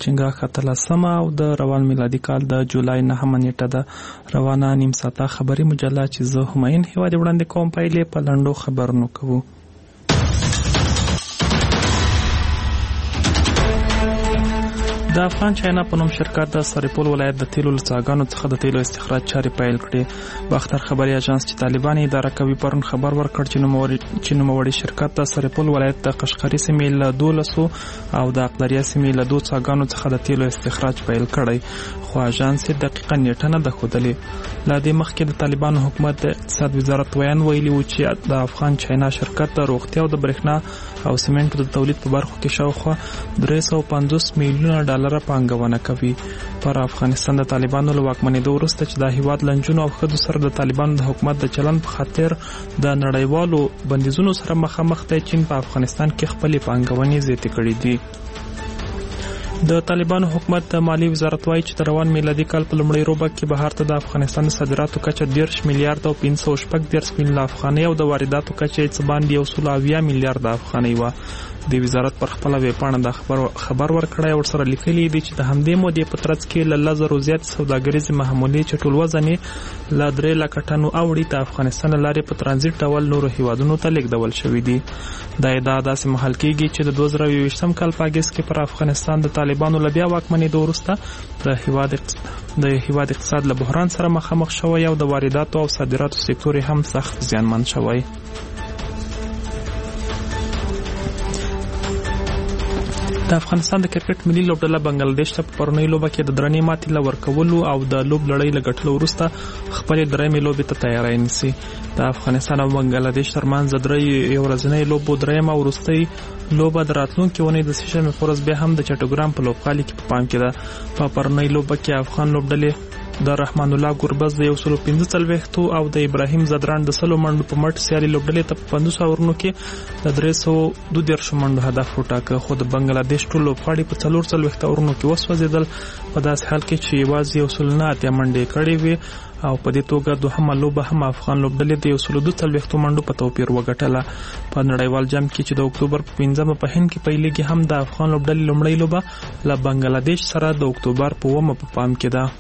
چنګاښ 18 او د روان میلادي کال د جولای 9 نیټه ده. روانه نیم ساعته خبري مجله چې زه همایون هیواد وړاندې کوم پایلې په لنډو خبرونو کوو. د افغان چاینا په نوم شرکت د سرپل ولایت د تیلو له څاګانو څخه د تیلو استخراج چارې پیل کړې. باختر خبري اژانس چې طالبان اداره کوي پرون خبر ورکړ چې نوموړي شرکت د سرپل ولایت د قشقري سیمې له 12 او د اقدریه سیمې له 2 څاګانو څخه د تیلو استخراج پیل کړی، خو اژانس دقیقاً نیټه نه ده ښودلې. لا دې مخکې د طالبانو حکومت د اقتصاد وزارت ویان ویلي و چې د افغان چاینا شرکت د روغتیا او د برېښنا او سیمنټو د تولید په برخو کې شاوخوا 350 میلیونه ډالر پانګونه کوي. پر افغانستان د طالبانو له واکمنېدو وروسته چې د هیواد لنجونو او ښځو سره د طالبانو د حکومت د چلند په خاطر د نړیوالو بندیزونو سره مخامخ دی، چین په افغانستان کې خپلې پانګونې زیاتې کړې دي. د طالبانو حکومت د مالی وزارت وایي چې د روان میلادي کال په لومړۍ روبه کې بهر ته د افغانستان د صادراتو کچه 10 میلیارډ او 514 میلیونه افغانۍ او د وارداتو کچه یې څه باندې 170 میلیارډ افغانۍ وه. د وزارت پر خپله ویبپاڼه دا خبر ورکړی او ورسره لیکلي دي چې د همدې مودې په ترڅ کې له 10,000 زیاتې سوداګریزې محمولې چې ټول وزن یې له 3 لکه ټنو اوړي د افغانستان له لارې په ترانزیت ډول نورو هیوادونو ته لیږدول شوي دي. دا ادعا داسې مهال کېږي چې د 2020 کال په اګست کې پر افغانستان د طالبانو له بیا واکمنېدو وروسته د هیواد اقتصاد له بحران سره مخامخ شوی او د وارداتو او صادراتو سکتور هم سخت زیانمن شوی. د افغانستان د کرکټ ملي لوبډله بنگلاديش ته په پرونۍ لوبه کې د درنې ماتې له ورکولو او د لوب لړۍ له ګټلو وروسته خپلې درېیمې لوبې ته تیاری نیسي. د افغانستان او بنگلاديش ترمنځ د یو ورځنۍ لوبو درېیمه او وروستۍ لوبه د راتلونکې اونۍ د سهشنبې په ورځ بیا هم د چټوګرام په لوبغالي کې په پام کې ده. په پرونۍ لوبه کې افغان لوبډلې د رحمان الله ګربز د 145 او د ابراهیم زدران د 100 منډو په مټ سیالي لوبډلې ته په 500 اورونو کې د 312 منډو هدف وټاکه، خو د بنگلاديش ټول لوبغاړي په 44 اورونو کې وسوځېدل، په داسې حال کې چې یوازې 109 منډې کړې وې او په دې توګه دوهمه لوبه هم افغان لوبډلې د 142 منډو په توپیر وګټله. په نړیوال جام کې چې د اکتوبر په 15 په هند کې پیلېږي هم د افغان لوبډلې لومړۍ لوبه له بنگلاديش سره د اکتوبر په 1 په پام کې ده.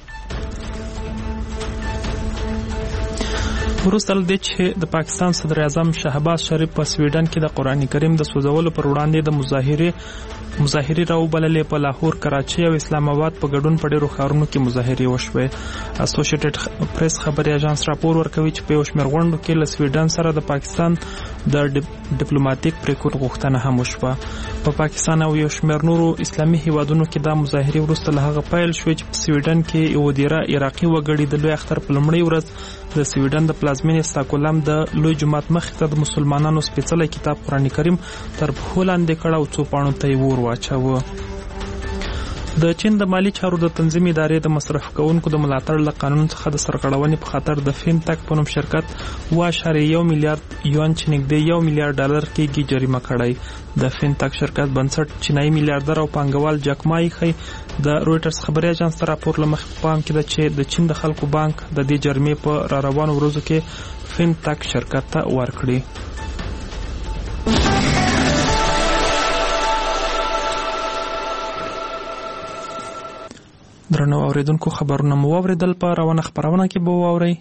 وروسته له دې چې د پاکستان صدر اعظم شهباز شریف په سویډن کې د قرآن کریم د سوځولو پر وړاندې د مظاهرې راوبللې. په لاهور، کراچۍ او اسلام آباد په ګډون په ډېرو ښارونو کې مظاهرې وشوې. اسوسییټډ پریس خبري اژانس راپور ورکوي چې په یو شمېر غونډو کې له سویډن سره د پاکستان د ډیپلوماټیک پریکړو غوښتنه هم وشوه. په پاکستان او یو شمېر نورو اسلامي هیوادونو کې دا مظاهرې وروسته له هغه پیل شوې چې په سویډن کې یو دیره عراقي وګړي د لوی اختر په لومړۍ ورځ د سویډن د پلازمینې ستاکولم د لوی جومات مخې ته د مسلمانانو سپېڅلی کتاب قرآن کریم تر پښو لاندې کړ او څو پاڼو ته یې ور واچاوه. د چین د مالی چارو د تنظیم ادارې د مصرف کوونکو د ملاتړ له قانون څخه د سرغړونې په خاطر د فینټک په نوم شرکت 1.1 میلیارډ یوان چې نږدې 1 میلیارډ ډالر کېږي جریمه کړی. د فینټک شرکت بنسټ چینایي میلیارډر او پانګوال جک ما یې د رویټرز خبري اژانس ته راپور له مخې په پام کې ده چې د چین د خلکو بانک د دې جریمې په راروانو ورځو کې فینټک شرکت ته ورکړي. درنو اوریدونکو، خبرونه مو واوریدل، په روانه خبرونه کې به واورئ.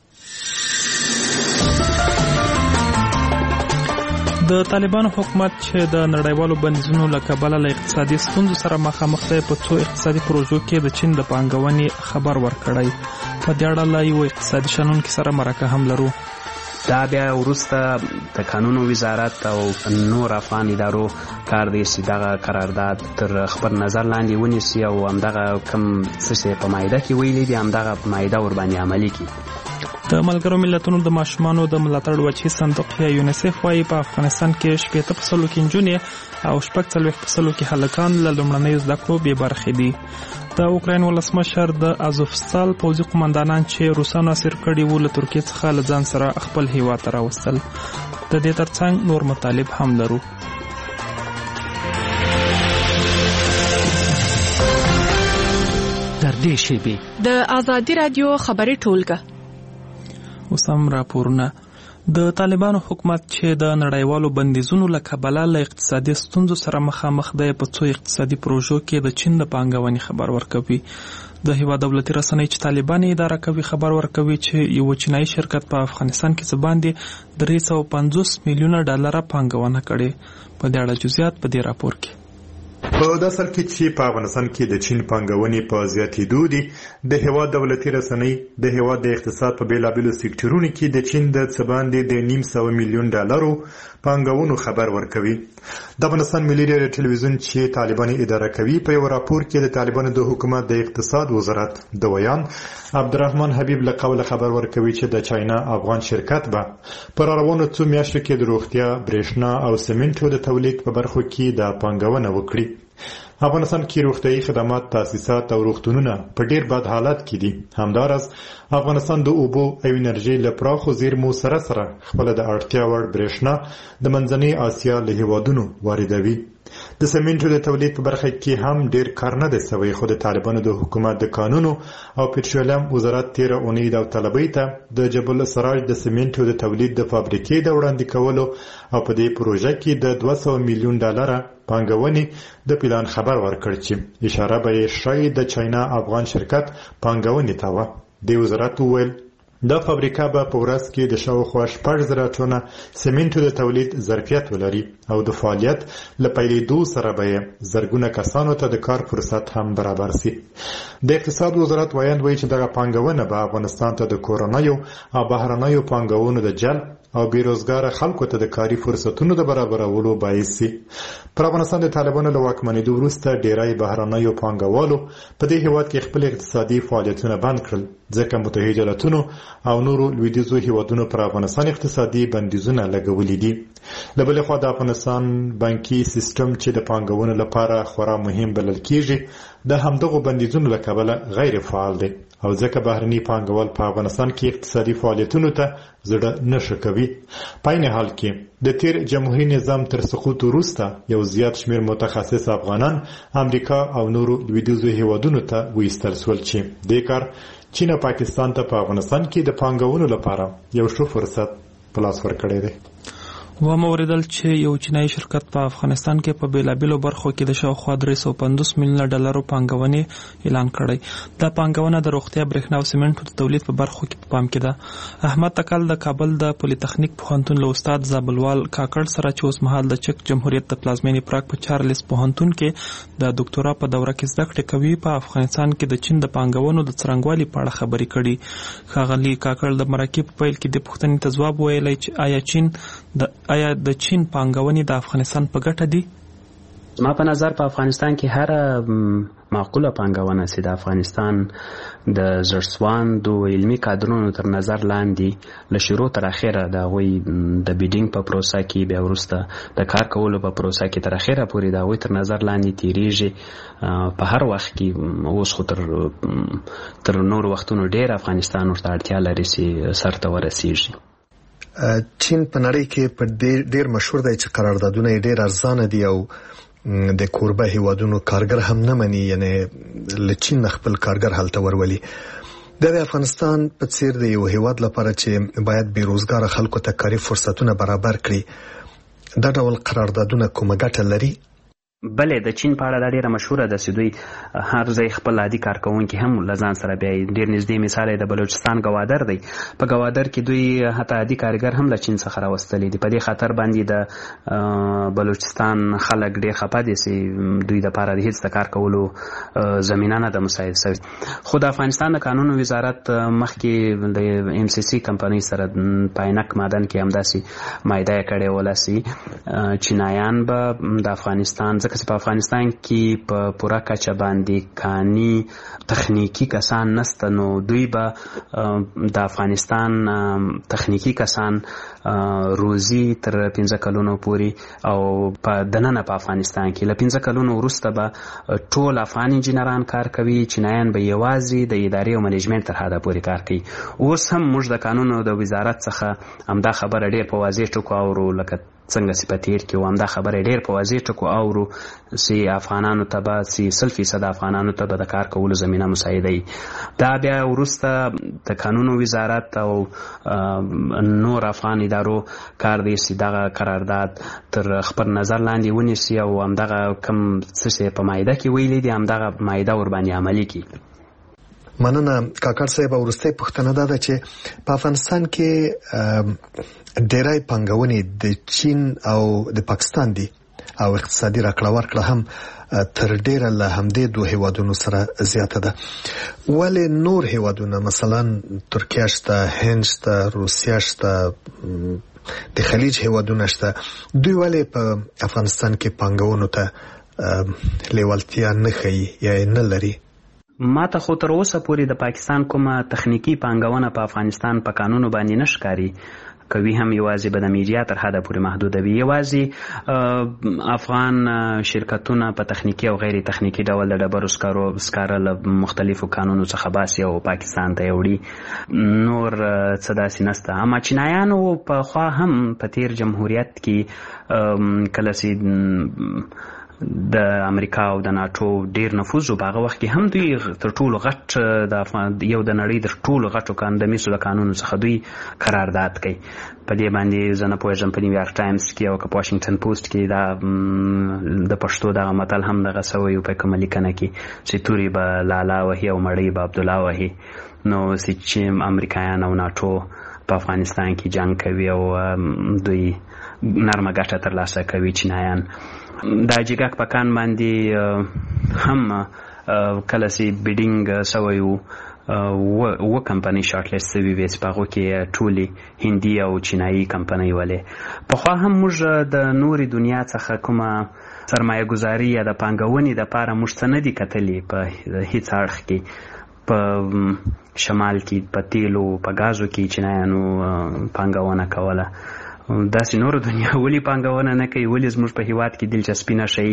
د طالبانو حکومت چې د نړیوالو بندیزونو له کبله له اقتصادي ستونزو سره مخامخ دی، په څو اقتصادي پروژو کې د چین د پانګونې خبر ورکړی. په دې اړه له یو اقتصادي شنونکي سره مرکه هم لرو. دا بیا وروسته د قانونو وزارت او نور افغان ادارو کار دی چې دغه قرارداد تر خبر نظر لاندې ونیسي او همدغه کوم څه په مایده کې ویلي دي همدغه په مایده ورباندې عملي کړي. د ملګرو ملتونو د ماشومانو د ملاتړ وچې صندوق یا یونیسف وایي په افغانستان کې 70% کې نجونې او 40% کې هلکان له لومړنیو زده کړو بې برخې دي. د اوکراین ولسمشر د ازوفستال پوځي قومندانان چې روسانو اسیر کړي وو له ترکیې څخه له ځان سره خپل هیواد ته راوستل. د دې ترڅنګ نور مطالب هم لرو. در دې شیبې د آزادي رادیو خبري ټولګه اوس هم راپورونه. د طالبانو حکومت چې د نړیوالو بندیزونو له کبله له اقتصادي ستونزو سره مخامخ دی په څو اقتصادي پروژو کې د چین د پانګونې خبر ورکوي. د هیواد دولتي رسنۍ چې طالبان اداره کوي خبر ورکوي چې یو چینایي شرکت په افغانستان کې څه باندې $350 میلیونه پانګونه کړې. په دې اړه جزئیات په دې راپور کې. په داسې حال کې چې په افغانستان کې د چین پانګونې په زیاتېدو دي، د هیواد دولتي رسنۍ د هیواد د اقتصاد په بېلابېلو سکتورونو کې د چین د څه باندې د $900 میلیون پانګونو خبر ورکوي. د افغانستان ملي ټلویزیون چې طالبان اداره کوي په یو راپور کې د طالبانو د حکومت د اقتصاد وزارت د ویان عبدالرحمن حبیب له قوله خبر ورکوي چې د چاینا افغان شرکت به پر روانو څو میاشتو کې د روغتیا، برېښنا او سمنټو د تولید په برخو کې د پانګونه وکړي. افغانستان کې روغتیايي خدمات، تاسیسات او روغتونونه په ډیر بد حالت کې دي. همدارس افغانستان د اوبو او انرژي له پراخو زیرمو سره خپل د اړتیا وړ برېښنا د منځنۍ اسیا له هیوادونو واردوي. د سمنټو د تولید په برخه کې هم ډیر کار نه دی سوی، خو د طالبانو د حکومت د قانونو او پټرولیم وزارت 13 اونۍ داوطلبۍ ته د جبل السراج د سمنټو د تولید د فابریکې د وړاندې کولو او په دې پروژه کې د $200 میلیون پانګونې د پلان خبر ورکړ چې اشاره به یې شاید د چاینا افغان شرکت پانګونې ته وه. د وزارت وویل دا فابریکه به په ورځ کې د شاوخوا 6,000 ټنه سمنټو د تولید ظرفیت ولري او د فعالیت له پیلېدو سره به یې زرګونه کسانو ته د کار فرصت هم برابر سي. د اقتصاد وزارت ویاند وایي چې دغه پانګونه به افغانستان ته د کورنیو او بهرنیو پانګونو د جلب او بیروزګاره خلکو ته د کاري فرصتونو د برابرولو باعث سي. پر افغانستان د طالبانو له واکمنېدو وروسته ډیری بهرنیو پانګوالو په دې هیواد کې خپل اقتصادي فعالیتونه بند کړل، ځکه متحده ایالاتونو او نورو لویدیځو هیوادونو پر افغانستان اقتصادي بندیزونه لګولي دي. له بلې خوا د افغانستان بانکي سیستم چې د پانګونې لپاره خورا مهم بلل کیږي د همدغو بندیزونو له کبله غیر فعال دی او ځکه بهرني پانګوال په افغانستان کې اقتصادي فعالیتونو ته زړه نشه کوي. په عین حال کې د تیر جمهوریت نظام تر سقوط وروسته یو زیات شمیر متخصص افغانان امریکا او نورو لویدیځو هیوادونو ته وایستل شول چې د کار چین او پاکستان ته په افغانستان کې د پانګونې لپاره یو ښه فرصت په لاس ورکړی دی. وموریدل چې یو چینایي شرکت په افغانستان کې په بیلابیلو برخو کې د شاوخوا $350 میلیونه پانګونې اعلان کړی. دا پانګونه د روغتیا، برېښنا او سمنټو د تولید په برخو کې په پام کې ده. احمد تکل د کابل د پولی تخنیک پوهنتون له استاد زابلوال کاکړ سره چې اوس مهال د چک جمهوریت د پلازمینې پراګ په چارلس پوهنتون کې د ډاکټرا په دوره کې زده کړې کوي، په افغانستان کې د چین د پانګونو د څرنګوالي په اړه خبرې کړي. ښاغلي کاکړ د مرکې په پیل کې د پوښتنې ته ځواب ویلی چې آیا د چین پانګونې د افغانستان په ګټه دي؟ ما په نظر په افغانستان کې هر معقوله پانګونه چې د افغانستان د زړسواندو علمي کادرونو تر نظر لاندې له شروع تر اخره د هغوی د بیډینګ په پروسه کې بیا وروسته د کار کولو په پروسه کې تر اخره پورې د هغوی تر نظر لاندې تیریږي. په هر وخت کې اوس خو تر نور وختونو ډیر افغانستان ورته اړتیا لري چې سر ته ورسیږي. چین په نړۍ کې په ډیر مشهور دی چې قراردادونه یې ډیر ارزانه دي او د کوربه هیوادونو کارګر هم نه مني، یعنی له چین خپل کارګر هلته ورولي. د افغانستان په څیر د یو هیواد لپاره چې باید بیروزګار خلکو ته کاري فرصتونه برابر کړي، دا ډول قراردادونه کومه ګټه لري؟ بلې د چین په اړه دا ډیره مشهوره ده چې دوی هر ځای خپل عادي کارکونکي هم له ځان سره بیایي. ډیر نږدې مثال د بلوچستان ګوادر دی. په ګوادر کې دوی حتی عادي کارګر هم له چین څخه راوستلي دي. په دې خاطر باندې د بلوچستان خلک ډیر خفه دي چې دوی دپاره د هیڅ د کار کولو زمینه نه ده مساعد شوې. خو د افغانستان د قانون وزارت مخکې د MCC کمپنۍ سره پاینک مادن کې همداسې معاهده یې کړې ولاسي. چینایان به د افغانستان ځکه چې په افغانستان کې په پوره کچه باندې کاني تخنیکی کسان نسته، نو دوی به د افغانستان تخنیکی کسان روزي تر 15 کلونو پورې او په دننه په افغانستان کې له 15 کلونو وروسته به ټول افغان انجینران کار کوي. چینایان به یوازې د ادارې او منیجمنت تر حده پورې کار کوي. اوس هم موږ د قانون او د وزارت څخه همدا خبره ډیر په واضح ټکو اورو، لکه څنګه چې په تیر کې همدا خبره ډېر په واضح ټکو اورو چې افغانانو ته به 100% افغانانو ته به د کار کولو زمینه مساعده وي. دا بیا وروسته د قانونو وزارت او نور افغان ادارو کار دی چې دغه قرارداد تر خپل نظر لاندې ونیسي او همدغه کوم څه په مایده کې ویلي دي همدغه مایده ورباندې عملي کړي. مننه کاکړ صاحب. وروستۍ پوښتنه دا ده چې په افغانستان کې ډېری پانګونې د چین او د پاکستان دي او اقتصادي راکړه ورکړه هم تر ډېره له همدې دوه هیوادونو سره زیاته ده. ولې نور هیوادونه مثلا ترکیه شته، هند شته، روسیه شته، د خلیج هیوادونه شته، دوی ولې په افغانستان کې پانګونو ته لیوالتیا نه ښیي یا نه لري؟ ما ته خو تر اوسه پورې د پاکستان کومه تخنیکی پانګونه په افغانستان په قانونو باندې نشکاري کوي، هم یوازې به د میډیا تر حده پورې محدود وي. یوازې افغان شرکتونه په تخنیکی او غیر تخنیکی ډول د ډبرو سکاره له مختلفو قانونو څخه باسي او پاکستان ته وړي، نور څه داسې نسته. اما چینایانو په خوا هم په تیر جمهوریت کې کله چې د امریکا او د ناتو ډیر نفوذ په هغه وخت کې هم دوی تر ټولو غټ یو د نړۍ د ټولو غټو کاندمیسو د قانونو څخه دوی قرارداد کوي. په دې باندې زه نه پوهېږم په نیویارک ټایمز کې او که په واشنګټن پوسټ کې دا د پښتو دغه متل هم دغه سوی په کومه لیکنه کې چې توري به لالا وهي او مړی به عبدالله وهي. نو چې امریکایان او ناتو په افغانستان کې جنگ کوي او دوی نرمه ګټه ترلاسه کوي چینایان. دا جګک پکان باندې هم کله چې بیډینګ سوی و کمپنۍ شارټ لیست سوي وې چې په هغو کې ټولې هندي او چینایي کمپنۍ ولې. پخوا هم موږ د نورې دنیا څخه کومه سرمایه ګزاري یا د پانګونې دپاره موږ څه نه دي کتلي په هیڅ اړخ کې. په شمال کې په تیلو په ګازو کې چینایانو پانګونه کوله. داسې نور دنیا ولې پانګونه نه کوي؟ ولې زموږ په هیواد کې دلچسپي نه ښیي؟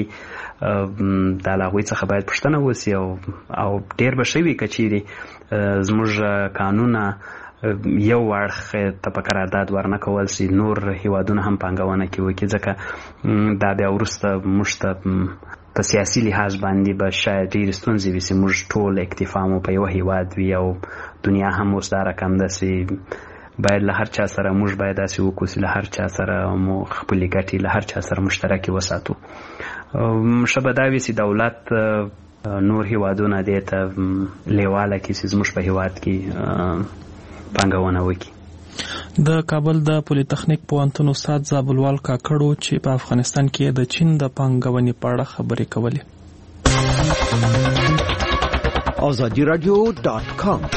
دا له هغوی څخه باید پوښتنه وسي او ډېر به ښه وي که چیرې زموږ قانونه یو اړخ ته په قرارداد ورنه کول سي، نور هیوادونه هم پانګونه کې وکړي، ځکه دا بیا وروسته موږ ته په سیاسي لحاظ باندې به شاید ډېرې ستونزې وي چې موږ ټول اکتفا مو په یوه هیواد وي او دنیا هم اوس دا رقم ده چې باید له هر چا سره موږ باید داسې وکړو چې له هر چا سره مو خپلې ګټې له هر چا سره مشترکې وساتو. ښه به دا وي چې دولت نور هیوادونه دې ته لیواله کړي چې زموږ په هیواد کې پانګونه وکړي. د کابل د پولی تخنیک پوهنتون استاد زابلوال کاکړو چې په افغانستان کې د چین د پانګونې په اړه خبرې کولې. azadiradio.com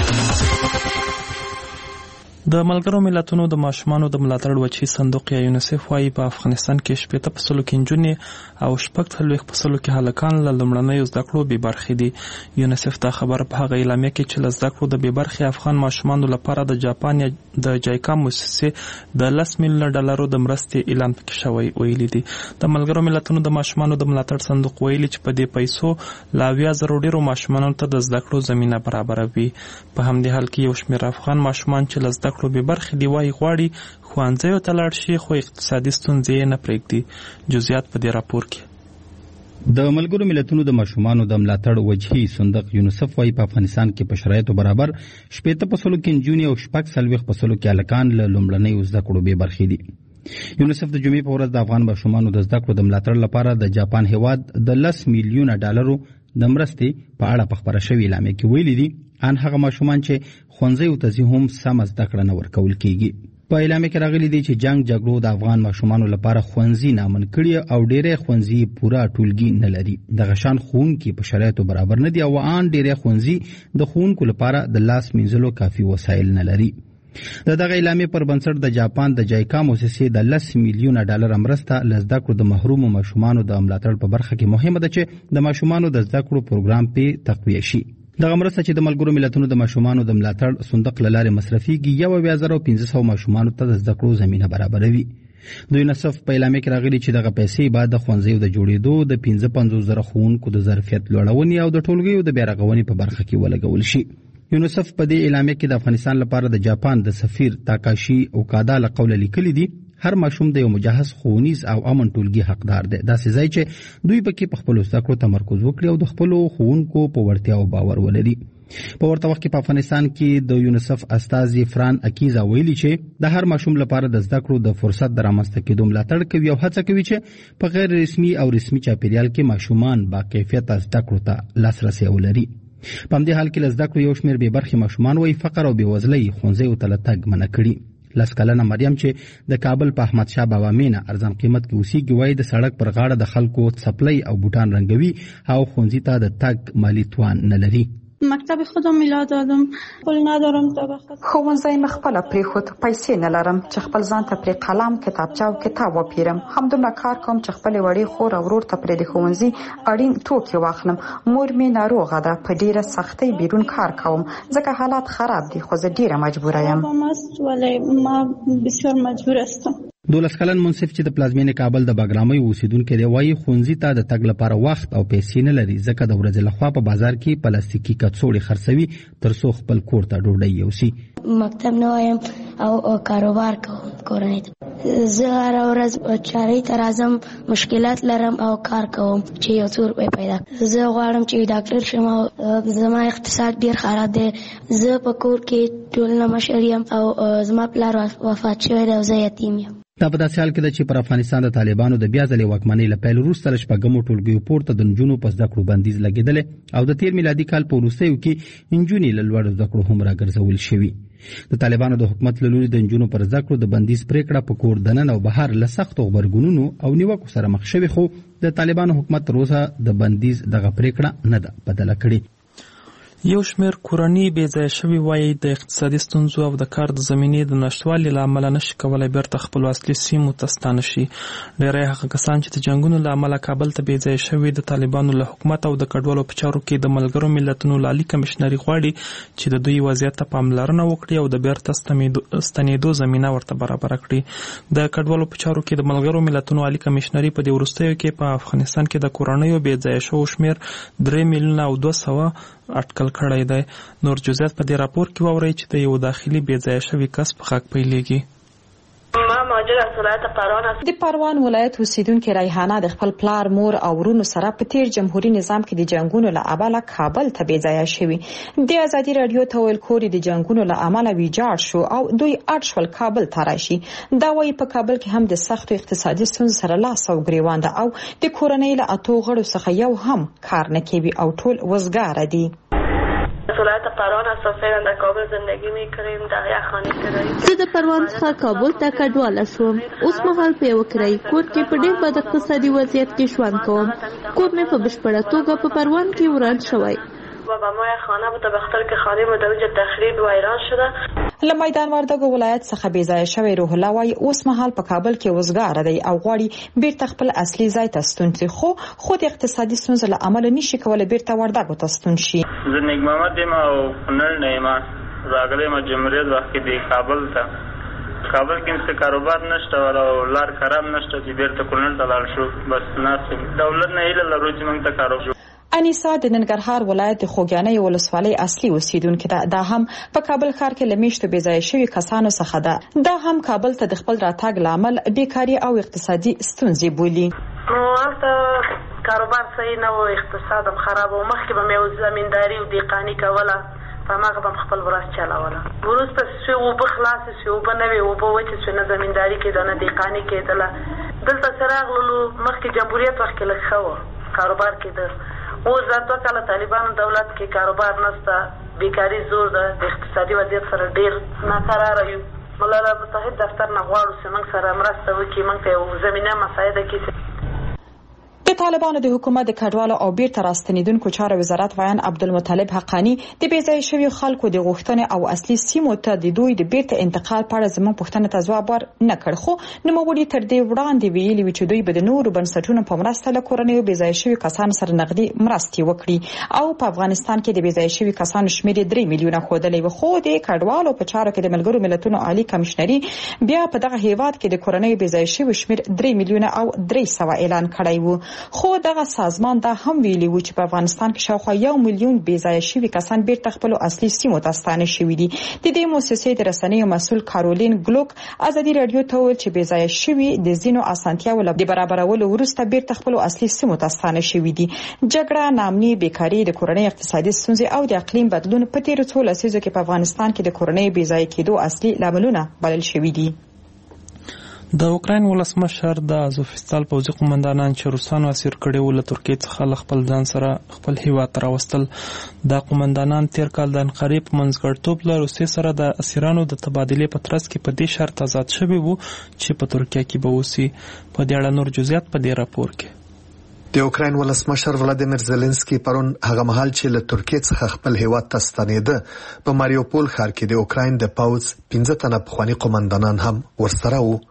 د ملګرو ملتونو د ماشومانو د ملاتړ وچی صندوق یا یونیسف وايي په افغانستان کې 80% کې نجونې او 40% کې هلکان له لومړنیو زده کړو بې برخې دي. یونیسف دا خبره په هغه اعلامیه کې چې له زده کړو د بې برخې افغان ماشومانو لپاره د جاپان یا د جایکا مؤسسې د $10 میلیون د مرستې اعلان پکې شوی ویلي دي. د ملګرو ملتونو د ماشومانو د ملاتړ صندوق ویلي چې په دې پیسو لا 80,000 ډیرو ماشومانو ته د زده کړو زمينه برابروي. په همدې حال کې یو شمېر افغان ماشومان چې له زده کړو بې برخې دي وايي غواړي ښوونځیو ته لاړ شي خو اقتصادي ستونزې یې نه پرېږدي. جزئیات په دې راپور کې. د ملګرو ملتونو د ماشومانو د ملاتړ وجهي صندوق یونیسف وايي په افغانستان کې په شرایطو برابر 80% کې نجونې او 40% کې هلکان له لومړنیو زده کړو بې برخې دي. یونیسف د جمعې په ورځ د افغان ماشومانو د زده کړو د ملاتړ لپاره د جاپان هیواد د $10 میلیون د مرستې په اړه په خبره شوې اعلامیه کې ویلي دي ان هغه ماشومان چې ښوونځیو ته ځي هم سمه زده کړه نه ورکول کیږي. په اعلامیه کې راغلي دي چې جنګ جګړو د افغان ماشومانو لپاره ښوونځي نامن کړي او ډېری ښوونځي پوره ټولګي نه لري. دغه شان ښوونکي په شرایطو برابر نه دي او ان ډېری ښوونځي د ښوونکو لپاره د لاس مینځلو کافي وسایل نه لري. د دغه اعلامیې پر بنسټ د جاپان د جایکا مؤسسې د $10 میلیون مرسته له زده کړو د محرومو ماشومانو د ملاتړ په برخه کې مهمه ده چې د ماشومانو د زده کړو پروګرام په تقویه شي. دغه مرسته چې د ملګرو ملتونو د ماشومانو د ملاتړ صندوق له لارې مصرفيږي 1500 ماشومانو ته د زده کړو زمينه برابروي. د یونیسف په اعلامیه کې راغلي چې دغه پیسې بعد د ښوونځیو د جوړېدو د 55,000 ښوونکو د ظرفیت لوړونې او د ټولګیو د بیارغونې په برخه کې ولګول شي. یونیسف په دې اعلامیه کې د افغانستان لپاره د جاپان د سفیر تاکاشي اوکادا له قوله لیکلي دي هر ماشوم د یو مجهز ښوونیز او امن ټولګي حقدار دی. داسې ځای چې دوی پکې په خپلو زده کړو تمرکز وکړي او د خپلو ښوونکو په وړتیاو باور ولري. په ورته وخت کې په افغانستان کې د یونیسف استازي فران اکیزا ویلي چې د هر ماشوم لپاره د زده کړو د فرصت د رامنځته کېدو ملاتړ کوي او هڅه کوي چې په غیر رسمي او رسمي چاپیریال کې ماشومان با کیفیت زده کړو ته لاسرسی ولري. په همدې حال کې زده کړو یو شمېر بې برخې ماشومان وایي فقر او بېوزلۍ ښوونځیو ته له تګ منع کړي. 10 کلنه مریم چې د کابل په احمد شاه بابا مینه ارزان قیمت کې اوسېږي وایي د سړک پر غاړه د خلکو څپلۍ او بوټان رنګوي او ښوونځي ته د تګ مالي توان نه لري. مکتب خودم میلاد دادم، پول ندارم تا بخواد. ښوونځی مې خپله پرېښود، پیسې نه لرم چې خپل ځان ته پرې قلم، کتابچه او کتاب وپیرم. همدومره کار کوم چې خپلې وړې خور او ورور ته پرې د ښوونځي اړین توکي واخلم. مور مې ناروغه ده، په ډېره سختۍ بیرون کار کوم ځکه حالات خراب دي، خو زه ډېره مجبوره یم. ولی ما بسیار مجبور هستم. 12 کلن منصف چې د پلازمینې کابل د باګرامۍ اوسیدونکی دی وایي ښوونځي ته د تګ لپاره وخت او پیسې نه لري ځکه د ورځې لخوا په بازار کې پلاستیکي کڅوړې خرڅوي ترڅو خپل کور ته ډوډۍ یوسي. مکتب نه وایم او کاروبار کوم کورنۍ ته. زه هره ورځ چارې ته راځم، مشکلات لرم او کار کوم چې یو څو روپۍ پیدا کړم. زه غواړم چې ډاکټر شم او زما اقتصاد ډېر خراب دی. زه په کور کې ټولنه مشر یم او زما پلار وفات شوی دی او زه یتیم یم. دا په داسې حال کې ده چې پر افغانستان د طالبانو د بیا ځلې واکمنۍ له پیل وروسته له شپږمو ټولګیو پورته د نجونو په زده کړو بندیز لګېدلی او د تېر میلادي کال په وروستیو کې نجونې له لوړو زده کړو هم راګرځول شوي. د طالبانو د حکومت له لوري د نجونو پر زده کړو د بندیز پریکړه په کور دننه او بهر له سختو غبرګونونو او نیوکو سره مخ شوې، خو د طالبانو حکومت تر اوسه د بندیز دغه پریکړه نه ده بدله کړې. یو شمېر کورنۍ بې ځایه شوي وایي د اقتصادي ستونزو او د کار د زمینې د نشتوالي له امله نشي کولی بیرته خپلو اصلي سیمو ته ستانه شي. ډېری هغه کسان چې د جنګونو له امله کابل ته بې ځایه شوي د طالبانو له حکومت او د کډوالو په چارو کې د ملګرو ملتونو عالي کمشنري غواړي چې د دوی وضعیت ته پاملرنه وکړي او د بیرته ستنېدو زمینه ورته برابره کړي. د کډوالو په چارو کې د ملګرو ملتونو عالي کمشنري په دې وروستیو کې په افغانستان کې د کورنیو بې ځایه شوو شمېر 3 میلیونه او 200 اټکل کړی دی. نور جزئیات په دې راپور کې واورئ چې د یو داخلي بې ځایه شوي کس په غږ پیلېږي. د پروان ولایت اوسیدونکې ریحانه د خپل پلار، مور او ورونو سره په تیر جمهوریت نظام کې د جنگونو له امله کابل ته بې ځایه شوي. د ازادي رادیو ته ویل کور د جنگونو له امله ویجاړ شو او دوی اړ شول کابل ته راشي. دا وایي په کابل کې هم د سختو اقتصادي ستونزو سره لاس او ګریوان ده او د کورنۍ له 8 غړو څخه یو هم کار نه کوي او ټول وزګار دي. ولایت پروان هستم، فعلا در کابل زندگی میکنیم. در یک خانه کرایه. زه د پروان څخه کابل ته کډواله شوم. اوس مهال په یو کرایي کور کې په ډېر بد اقتصادي وضعیت کې ژوند کوم. کور مې په بشپړه توګه په پروان کې وران شوی. و ما خانه بود به خاطر که خانه مدوج تخریب و ویران شده. له میدان وردګو ولایت څخه بې ځایه شوی روح الله وایي اوس مهال په کابل کې وزګار دی او غواړي بیرته خپل اصلي ځای ته ستون شي، خو خود اقتصادي ستونزو له امله نشي کولی بیرته وردګو ته ستون شي. زه نیک محمد یم او کونړ نه یم، راغلی یم جمهوریت وخت کې دی کابل ته. کابل کې څه کاروبار نشته او لار خراب نشته چې بیرته کونړ ته لاړ شو. بس ناسم دولت نه هیله لرو چې موږ ته کاروبار. انیسا د ننګرهار ولایت د خوږیانۍ ولسوالۍ اصلي اوسیدونکې ده. دا هم په کابل ښار کې له میاشتو بې ځایه شوي کسانو څخه ده. دا هم کابل ته د خپل راتګ له امل بیکاري او اقتصادي ستونزې بولي. هلته کاروبار صحیح نه و، اقتصاد هم خراب و. مخکې به مې زمینداري او دیقاني کوله، په هماغه به خپل ورځ چلوله. وروسته چې اوبه خلاصې شوې، اوبه نه وې، اوبه وچې شوې، نه زمینداري کېده نه دیقاني کېدله. دلته چې راغللو مخکې جمهوریت وخت کې لږ ښه و، کاروبار کېده. اوس دا 2 کاله طالبانو دولت کې کاروبار نشته، بیکاري زور ده، د اقتصادي وضعیت سره ډېر ناقراره یو. ملل متحد دفتر نه غواړو چې موږ سره مرسته وکړي، موږ ته یو زمینه مساعده کړي. د طالبانو د حکومت د کډوالو او بیرته راستنیدونکو چارو وزارت ویان عبدالمطلب حقانی د بې ځایه شویو خلکو د غوښتنې او اصلي سیمو ته د دوی د بیرته انتقال په اړه زموږ پوښتنه ته ځواب ورنه کړ، خو نوموړي تر دې وړاندې ویلي وو چې دوی به د نورو بنسټونو په مرسته له کورنیو بې ځایه شویو کسانو سره نغدي مرستې وکړي او په افغانستان کې د بې ځایه شویو کسانو شمېر 3 میلیونه ښودلی و، خو د کډوالو په چارو کې د ملګرو ملتونو عالي کمشنري بیا په دغه هیواد کې د کورنیو بې ځایه شویو شمېر 3 میلیونه او 300 اعلان کړی و. خو دغه سازمان دا هم ویلي و چې په افغانستان کې شاوخوا 1 میلیون بې ځایه شوي کسان بیرته خپل اصلي سیمو ته ستانه شوي دي. د دې مؤسسې د رسنیو مسؤل کارولین ګلوک ازادي رادیو ته ویل چې بې ځایه شوي د ځینو اسانتیاوو لپاره برابرولو وروسته بیرته خپل اصلي سیمو ته ستانه شوي دي. جګړه، ناامني، بیکاري، د کورنۍ اقتصادي ستونزې او د اقلیم بدلون په تیرو څو لسیزو کې په افغانستان کې د کورنۍ بې ځایه کېدو اصلي لاملونه بلل شوي دي. د اوکراین ولسمشر د ازوفستال پوځي قومندانان چې روسانو اسیر کړي ول ترکیې څخه خپل ځان سره خپل هیواد ته راوستل. د قومندانان تیر کال د انقرې په منځګړیتوب له روسیې سره د اسیرانو د تبادلې په ترڅ کې په دې شرط آزاد شوي وو چې په ترکیه کې به اوسي. په دې اړه نور جزئیات په دې راپور کې. د اوکراین ولسمشر ولادیمیر زيلنسکي پرون هغه مهال چې له ترکیې څخه خپل هیواد ته ستنېده په ماریوپول ښار کې د اوکراین د پوځ 15 تنه پخواني قومندانان هم ورسره وو.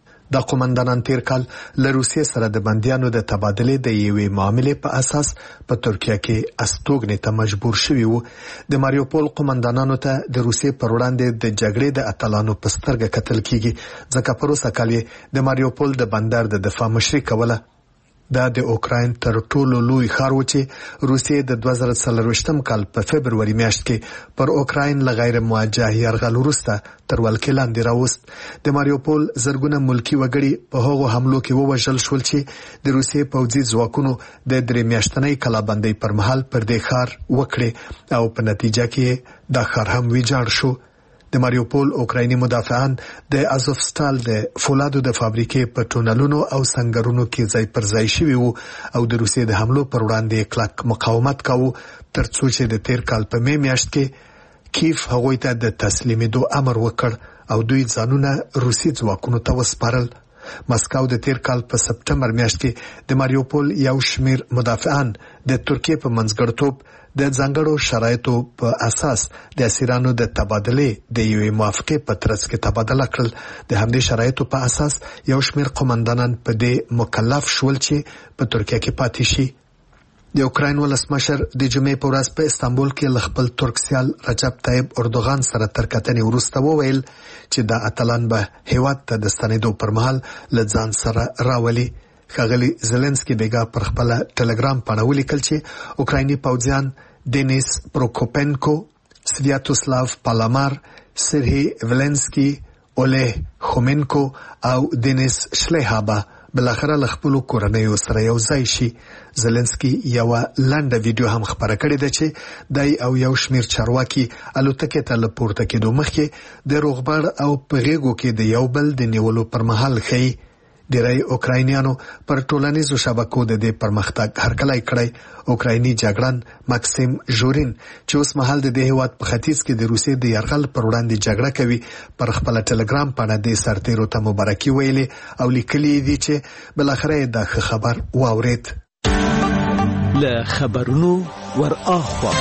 د قومندانان تیر کال له روسیې سره د بندیانو د تبادلې د یوې معاملې په اساس په ترکیه کې استوګنې ته مجبور شوي وو. د ماریوپول قومندانانو ته د روسیې پر وړاندې د جګړې د اتلانو په سترګه کتل کیږي ځکه په روسه کال د ماریوپول د بندر د دفاع مشري کوله. دا د اوکراین تر ټولو لوی ښار و چې روسیې د 2024 کال په فبروري میاشت کې پر اوکراین له غیر موجه یرغل وروسته تر ولکې لاندې راوست. د ماریوپول زرګونه ملکی وګړي په هغو حملو کې ووژل شول چې د روسیې پوځي ځواکونو د 3 میاشتنۍ کلابندۍ پر مهال پر دې ښار وکړي او په نتیجه کې دا ښار هم ویجاړ شو. د ماریوپول اوکرایني مدافعان د ازوفستال د فولادو د فابریکې په ټونلونو او سنگرونو کې ځای پر ځای شوي وو او د روسیې د حملو پر وړاندې کلک مقاومت کاوه ترڅو چې د تیر کال په می میاشت کې کیف هغوی ته د تسلیمېدو امر وکړ او دوی ځانونه روسي ځواکونو ته وسپارل. مسکو د تیر کال په سپټمبر میاشت کې د ماریوپول یو شمیر مدافعان د ترکیې په منځګړیتوب د ځانګړو شرایطو په اساس د اسیرانو د تبادلې د یوې موافقې په ترڅ کې تبادله کړل. د همدې شرایطو په اساس یو شمیر قومندانان په دې مکلف شول چې په ترکیه کې پاتې شي. د اوکراین ولسمشر د جمعې په ورځ په استانبول کې له خپل ترک سیال رجب طیب اردوغان سره تر کتنې وروسته وویل چې دا اتلان به هیواد ته د ستنېدو پر مهال له ځان سره راولي. ښاغلي زيلنسکي بیګا پر خپل ټلګرام باندې ولیکل چې اوکرایني پوځیان دینیس پروکوپنکو، سویاتوسلاو پالامار، سرهی ولنسکي، اوله خومنکو او دینیس شلیهابا بلاخره له خپل کورنۍ سره یو ځای شي. زيلنسکي یو لنډه ویډیو هم خبره کړې ده چې دای او یو شمیر چارواکي الوتکې ته لپورته کېدو مخکې د روغبړ او په غېږو کې د یو بل د نیولو پر مهال خي. ډیری اوکراینیانو پر ټولنیزو شبکو د دې پرمختګ هرکلی کړی. اوکرایني جګړن ماکسیم ژورین چې اوس مهال د دې هیواد په ختیځ کې د روسیې د یرغل پر وړاندې جګړه کوي پر خپل ټلګرام باندې د سرتیرو ته مبارکي ویلې او لیکلي دي چې بلاخره دا خبر واورید. له خبرونو ور اخوا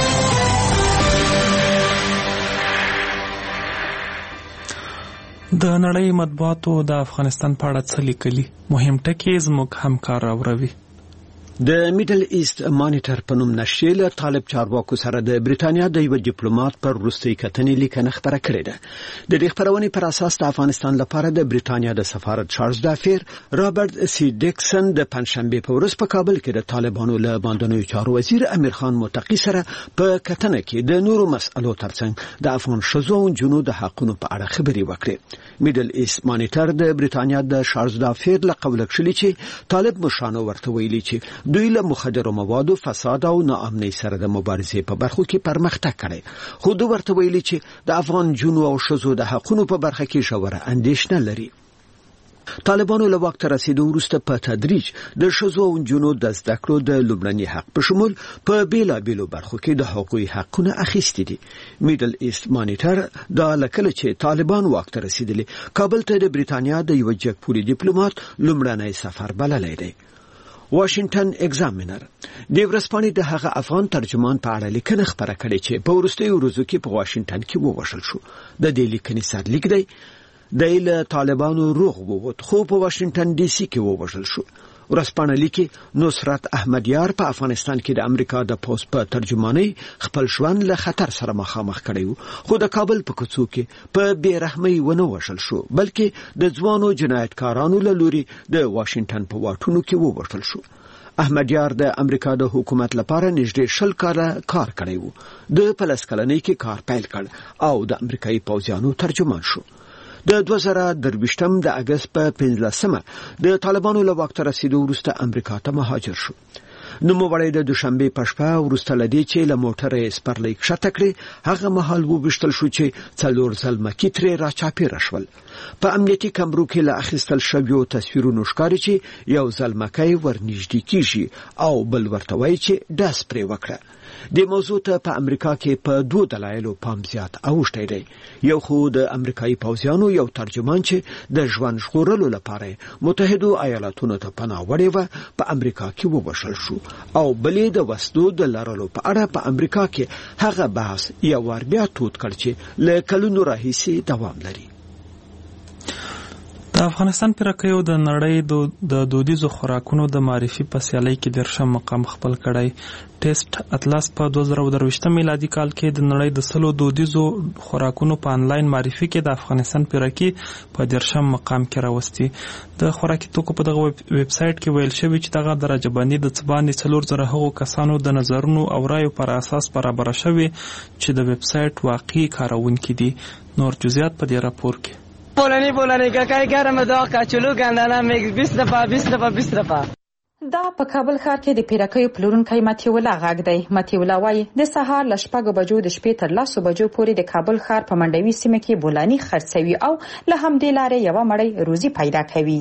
د نړۍ مطبوعاتو د افغانستان په اړه څه لیکلي مهم ټکي زموږ همکار راوړي. د میډل ایست مانیټر په نوم نشریه له طالب چارواکو سره د بریتانیا د یو ډیپلوماټ پر وروستۍ کتنې لیکنه خبره کړې ده. د دې خبرونې پر اساس د افغانستان لپاره د بریتانیا د سفارت چارلز دافیر رابرټ سی ډیکسن د پنځشنبه په ورځ په کابل کې د طالبانو له باندنوي چارو وزیر امیر خان متقی سره په کتنه کې د نورو مسألو ترڅنګ د افغان ښځو او نجونو د حقونو په اړه خبرې وکړې. میډل ایست مانیټر د بریتانیا د چارلز دافیر له قوله کړی چې طالب مشرانو ورته ویلي چې دوی له مخدرو موادو، فساد او ناامنۍ سره د مبارزې په برخو کې پرمختګ کړي. خو دوی ورته ویلي چې د افغان جنو او ښځو د حقونو په برخه کې ژوره اندېښنه لري. طالبانو له وخت رسیدو وروسته په تدریج د ښځو او نجونو د زده کړو د لومړني حق په شمول په بیلابیلو برخو کې د حقوقي حقونه اخیستي دي. میډل ایست مانیټر دا لکه چې طالبان وخت رسیدلی کابل ته د بریتانیا د یو جګپوري ډیپلوماټ لومړنی سفر بللی دی. واشنگټن ایگزامینر د ورځپاڼې د هغه افغان ترجمان په اړه لیکنه خبره کړې چې په وروستیو ورځو کې په واشنگټن کې ووژل شو. د دې لیکنې سرلیک دی د له طالبانو روغ ووت خو په واشنگټن ډي سي کې ووژل شو. ورځپاڼه لیکي نصرت احمدیار په افغانستان کې د امریکا د پوسټ په ترجمانۍ خپل ژوند له خطر سره مخامخ کړی و خو د کابل په کوڅو کې په بیرحمۍ ونه وژل شو بلکې د ځوانو جنایتکارانو له لوري د واشنگټن په واټونو کې ووژل شو. احمدیار د امریکا د حکومت لپاره نږدې 20 کاله کار کړی و. د پلس کلنۍ کې کار پیل کړ او د امریکایي پوځیانو ترجمان شو. د 2023 د اگست په 15مه د طالبانو له واک ته رسیدو وروسته امریکا ته مهاجر شو. نوموړی د دوشنبه په شپه وروسته لدی چې له موټرې سپرلۍ کښته کړې هغه مهال وبشتل شو چې 4 ځلمکي ترې راچاپېره شول. په امنیتي کمرو کې له اخیستل شویو تصویرونو ښکاري چې یو ځلمکی ورنږدې کیږي او بل ورته وایي چې ډز پرې وکړه. د موضوع ته په امریکا کې په 2 دلایلو پام زیات اوښتی دی. یو خو د امریکایي پوځیانو یو ترجمان چې د ژوند ژغورلو لپاره متحدو ایالاتونو ته پناه وړې وه په امریکا کې ووژل شو او بلې د وسلو د لرلو په اړه په امریکا کې هغه بحث یو وار بیا تود کړ چې له کلونو راهیسې دوام لري. د افغانستان پیرکیو د نړۍ د دودیزو خوراکونو د معرفي په سیالۍ کې 10 مقام خپل کړی. ټیسټ اطلس په 2023 میلادي کال کې د نړۍ د 100 دودیزو خوراکونو په انلاین معرفي کې د افغانستان پیرکی په 10 مقام کې راوستي. د خوراکي توکو په دغه ویب سټ کې ویل شوی چې دغه درجه بندي د څباندې 400 هغو کسانو د نظرونو او رایو پر اساس برابر شوی چې د ویب سټ واقعي کارونکي دي. نور جزئیات په دې راپور کې. بولانی کاکای گرم داغ کچلو گندنه میگ 20 دفعه. دا په کابل ښار کې د پیرکیو پلورونکی متیولا غږ دی. متیولا وایي د سهار له 6 بجو د شپې تر 10 بجو پورې د کابل ښار په منډوي سیمه کې بولانی خرڅوي او له همدې لارې یو مړی روزي پیدا کوي.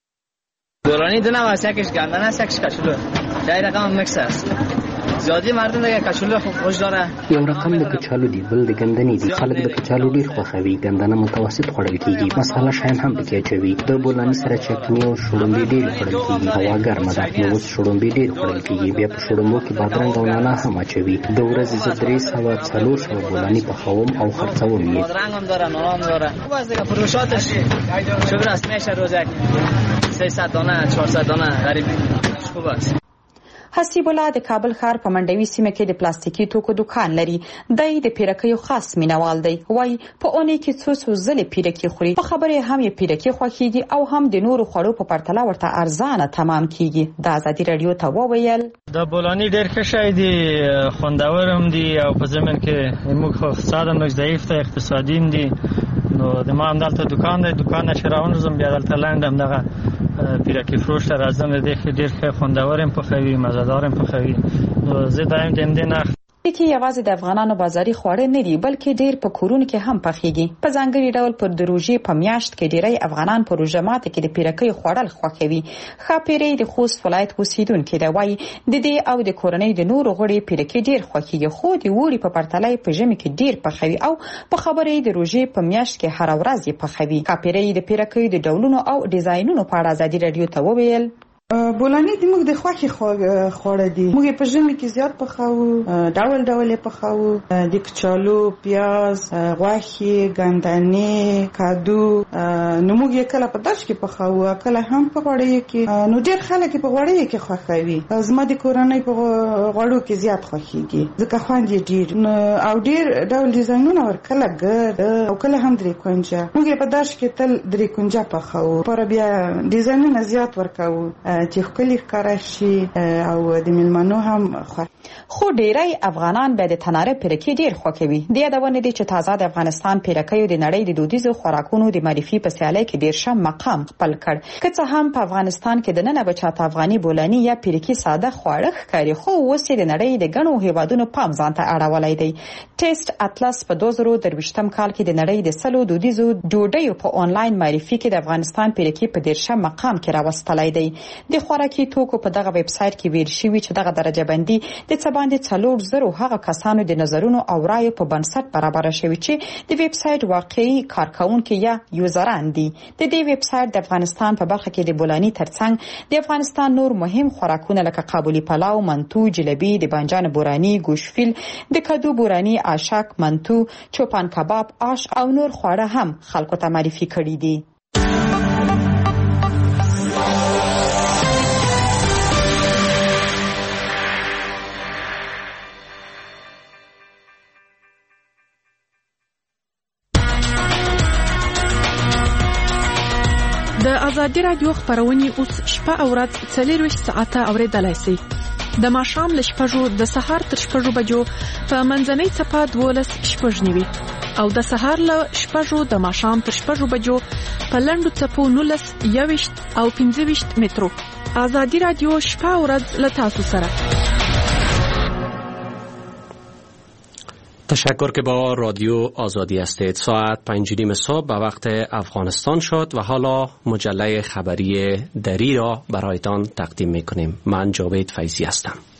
بولانی دونه واسکش گندنه سکش کچلو دای رقم مکس است. زیادی مردم دیگه کچالو خوش داره. یو رقم د کچالو دی، بل د ګندنې دی. خلک د کچالو ډیر خوښوي. ګندنه متوسط خوړل کیږي. مساله شاین هم پکې اچوي. د بولانی سره چټنی او شړومبې ډیر خوړل کیږي. هوا ګرمه ده نو اوس شړومبې ډیر خوړل کیږي. بیا په شړومبو کې بادرنګ او نعناع هم اچوي. د ورځې زه 300 بولانی پخوم او خرڅوم یې. بادرنگ هم داره، نعناع هم داره. باز دیگه فروشاتش شغل است میشه روزک 300 دانه 400 دانه غریب خوب است. حسیب الله د کابل ښار په منډوي سیمه کې د پلاستیکي توکو دکان لري. دای د پیرکیو خاص مینوال دی. وای په اونۍ کې څو ځلې پیرکی خوري. په خبره هم یې پیرکی خوښیږي او هم د نورو خوړو په پرتله ورته ارزانه تمام کیږي. د ازادي رادیو ته وویل د بولانی ډیر ښه شی دی، خوندور هم دی او په زمين کې موږ خو اقتصاد هم ضعیف دی، اقتصادي دي. نو د ما هم دلته دکان دی، دکان شراون زم بیا دلته لاندم دغه پیرکی فروش راځم د ډیر ښه خوندور هم پخوي، مزهدار هم پخوي. نو زه دایم دې نه کې یوازې د افغانانو بازاري خواړه نه دي بلکې ډیر په کورونو کې هم پخېږي. په ځانګړي ډول پر د روژې په میاشت کې ډیری افغانان په روژه ماته کې د پیرکی خوړل خوښوي. خاپيري د خوست ولایت اوسیدونکو دی. وایي د دې او د کورنۍ د نورو غړي پیرکی ډیر خوښیږي، خو د وړي په پرتله په ژمي کې ډیر پخوي او په خبرې د روژې په میاشت کې هر ورځ یې پخوي. خاپيري د پیرکی د ډولونو او ډیزاینونو په اړه ازادي رادیو ته وویل بولانی د موږ د خوښي خوړه دي. موږ په ژمي کې زیات پخاو، ډول پخاو، د کچالو، پیاز، غوښې، ګندنې، کادو. نو موږ یې کله په داش کې پخاو، کله هم په غوړی کې. نو ډېر خلک په غوړی کې خوښوي. زما د کورنۍ په غوړو کې زیات خوښيږي ځکه خوند یې ډېر او ډېر ډول ډیزاینونه ورکله ګرد او کله هم درې کونجه. موږ په داش کې تل درې کونجه پخاو، پر بیا ډیزاینونه زیات ورکاو چې خپل ښکارا شي او د ملمنو هم خو ډیری افغانان به د تناره پیرکی ډیر خوښوي. د یادونه دي چې تازه د افغانستان پیرکیو د نړۍ د دودیزو خوراکونو د معرفي په سیالۍ کې ډیر شم مقام خپل کړ. که څه هم په افغانستان کې د نن بچاته افغاني بولانی یا پیرکی ساده خواړه ښکاري، خو اوس د نړۍ د غنو هیوادونو پام ځانته اړولای دی. ټیسټ اطلس په 2023 کال کې د نړۍ د 100 دودیزو ډوډیو په آنلاین معرفي کې د افغانستان پیرکی په 10 مقام کې راوستلای دی. د خوراکي توکو په دغه ویب سټ کې ویل شوی چې دغه درجه بندي د څباندې 400 هغه کسانو د نظرونو او رایو په بنسټ برابر شوی چې د ویب سټ واقعي کارکونکي یا یوزران دي. د دې ویب سټ د افغانستان په برخه کې د بولانی ترڅنګ د افغانستان نور مهم خوراکونه لکه قابلی پلاو، منتو، جلبی، د بانجان بورانی، گوشفیل، د کدو بورانی، آشک، منتو، چوپان کباب، آش او نور خواړه هم خلکو ته معرفي کړي دي. د ازادي رادیو خبرونه اوس شپه او ورځ 24 ساعته اوریدلای شئ. د ماښام له 6 د سهار تر 6 بجو په منځنۍ صفه 12:09 او د سهار له 6 د ماښام تر 6 بجو په لنډو صفو 19 او 15 مترو. ازادي رادیو شپه او ورځ له تاسو سره. تشکر که با رادیو آزادی هستید. ساعت 5:30 صبح به وقت افغانستان شد و حالا مجله خبری دری را برایتان تقدیم میکنیم. من جاوید فیضی هستم.